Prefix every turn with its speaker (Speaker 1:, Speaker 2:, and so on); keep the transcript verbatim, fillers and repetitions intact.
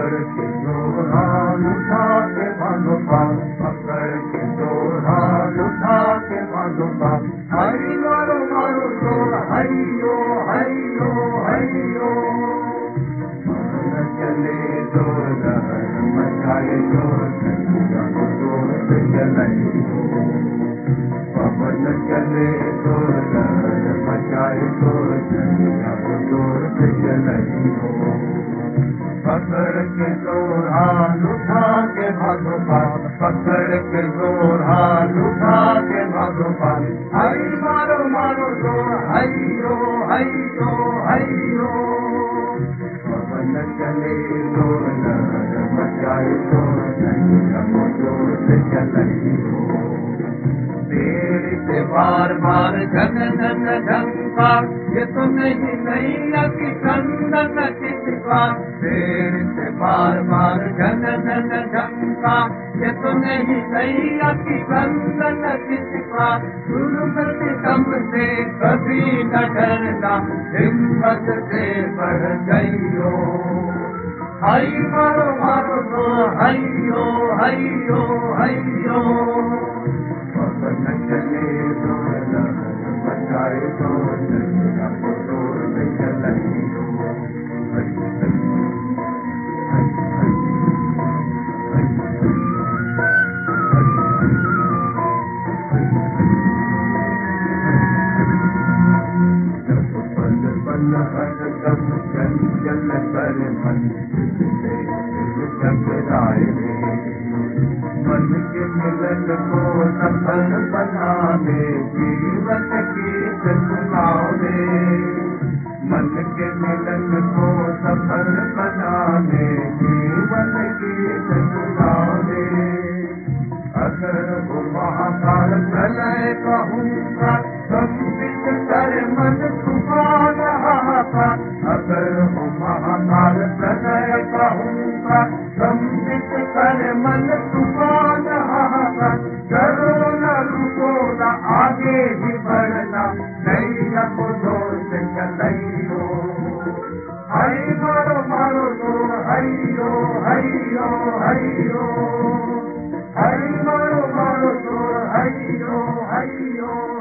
Speaker 1: पकड़ के दो हाथ उठा के बांधो पाँव, पकड़ के दो हाथ उठा के बांधो पाँव। हरी मारो मारो जोर, हरियो हरियो हरियो। मन चले जोर लहर मचाए जोर, कलिया को जोर से जलाइयो। पवन चले जोर लहर मचाए जोर, कलिया को जोर से जलाइयो। पकड़ के जोर हाथ उठा के बांधो पाँव, पकड़ के जोर हाथ उठा के बांधो पाँव। हरी मारो मारो जोर, हरियो हरियो हरियो। पवन चले जोर लहर मचाए जोर, कलिया को जोर से जलाइयो। तेरे से बार बार झन झन झंका, ये तो नहीं नैया की चंदन चितका। तेरे से बार बार झन झन झंका, ये तो नहीं नैया की चंदन चितका। गुरुमत दम से कभी न डरना, हिम्मत से बढ़ गईयो। हरि मारो मारो तो हरियो हरियो हरियो। पवन चले जोर लहर मचाए जोर, कलिया को जोर से जलाइयो। हरि हरि हरि हरि जब पल पल हरदम चंचल कर मन, से दिल घबराए रे। मन के मिलन को सफल बनाने, जीवन गीत सुनाओ रे। मन के मिलन को सफल बनाने, जीवन गीत सुनाओ रे। अगर वो महाकाल प्रलय कहूँगा, संबित कर मन तूफान हाहाकार। अगर वो महाकाल प्रलय कहूँगा, संबित कर मन तूफान हाहाकार। डरो न रुको न आगे ही बढ़ना, नैया को जोर से चलाइयो। हरि मारो मारो जोर, हरियो हरियो हरियो। हरि मारो मारो जोर, हरियो हरियो।